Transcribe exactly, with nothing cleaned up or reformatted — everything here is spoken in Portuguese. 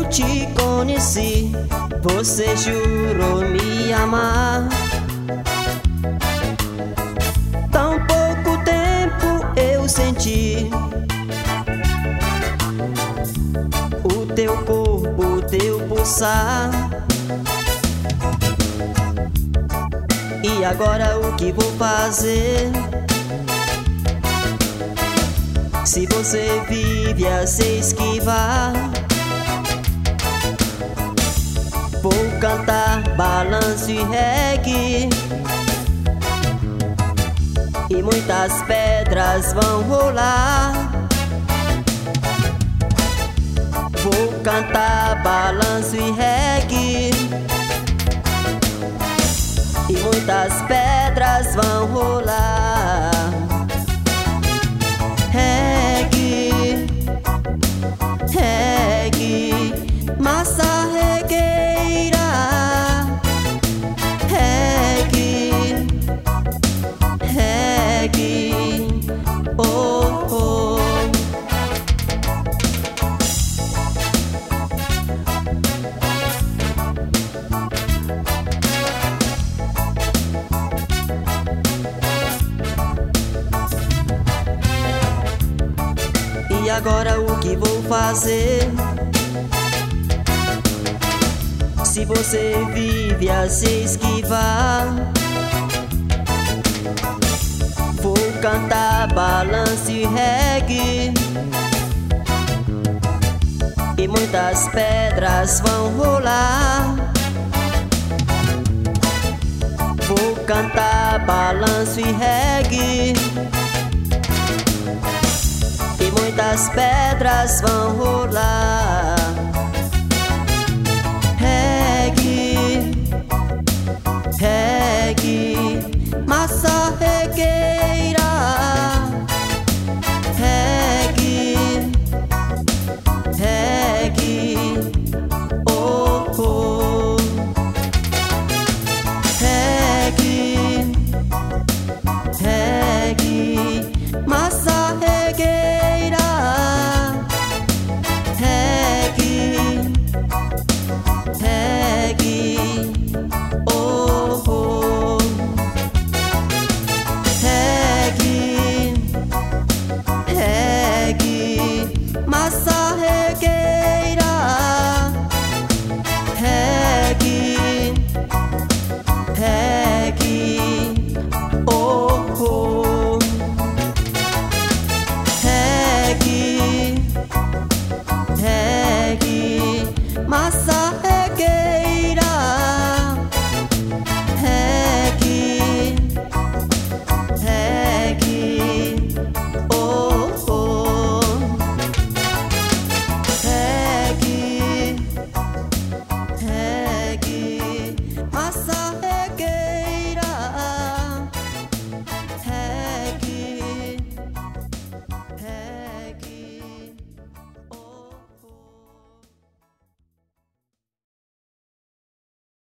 te conheci, você jurou me amar. Tão pouco tempo eu senti o teu corpo, o teu pulsar. E agora o que vou fazer? Se você vive a se esquivar, vou cantar balanço e reggae, e muitas pedras vão rolar. Vou cantar balanço e reggae, e muitas pedras vão rolar. Reggae, reggae, massa regueira. Reggae, reggae, oh, oh. E agora o que vou fazer? Se você vive a se esquivar, vou cantar balanço e reggae, e muitas pedras vão rolar. Vou cantar balanço e reggae, e muitas pedras vão rolar.